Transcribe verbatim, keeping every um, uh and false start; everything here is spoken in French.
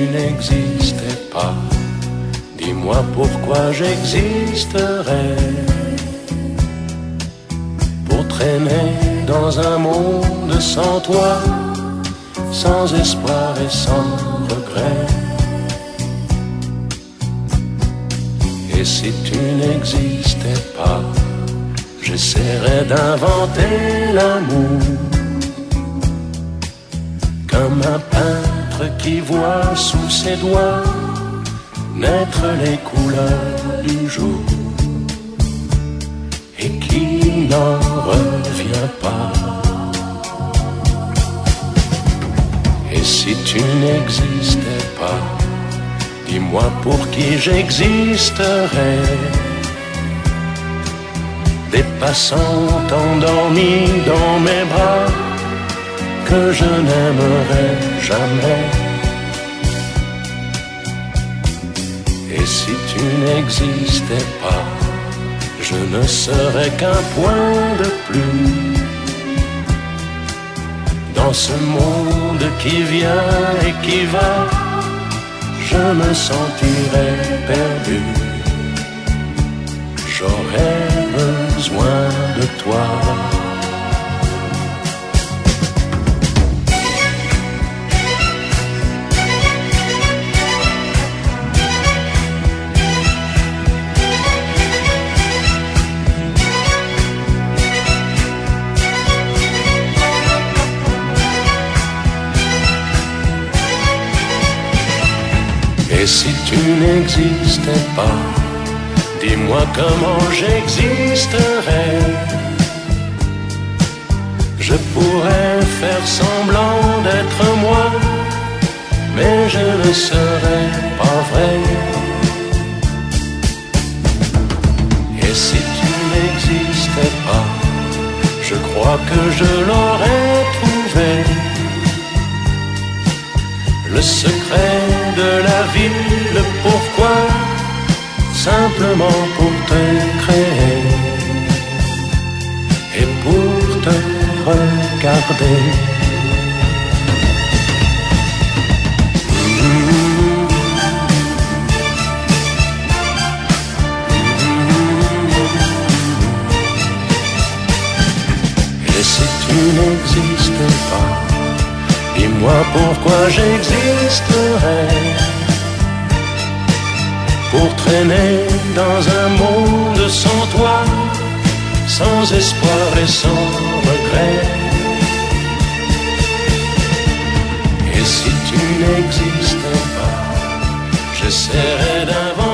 n'existais pas, dis-moi pourquoi j'existerais. Pour traîner dans un monde sans toi, sans espoir et sans regret. Et si tu n'existais pas, j'essaierais d'inventer l'amour, comme un peintre qui voit sous ses doigts naître les couleurs du jour et qui n'en revient pas. Et si tu n'existais pas, dis-moi pour qui j'existerais. Des passants endormis dans mes bras que je n'aimerais jamais. Et si tu n'existais pas, je ne serais qu'un point de plus dans ce monde qui vient et qui va. Je me sentirais perdu. J'aurais besoin de toi. Et si tu n'existais pas, dis-moi comment j'existerais. Je pourrais faire semblant d'être moi, mais je ne serais pas vrai. Et si tu n'existais pas, je crois que je l'aurais trouvé. Le secret de la vie, le pourquoi, simplement pour te créer et pour te regarder. Et si tu n'existais pas, dis-moi pourquoi j'existerais. Pour traîner dans un monde sans toi, sans espoir et sans regret. Et si tu n'existais pas, j'essaierais d'inventer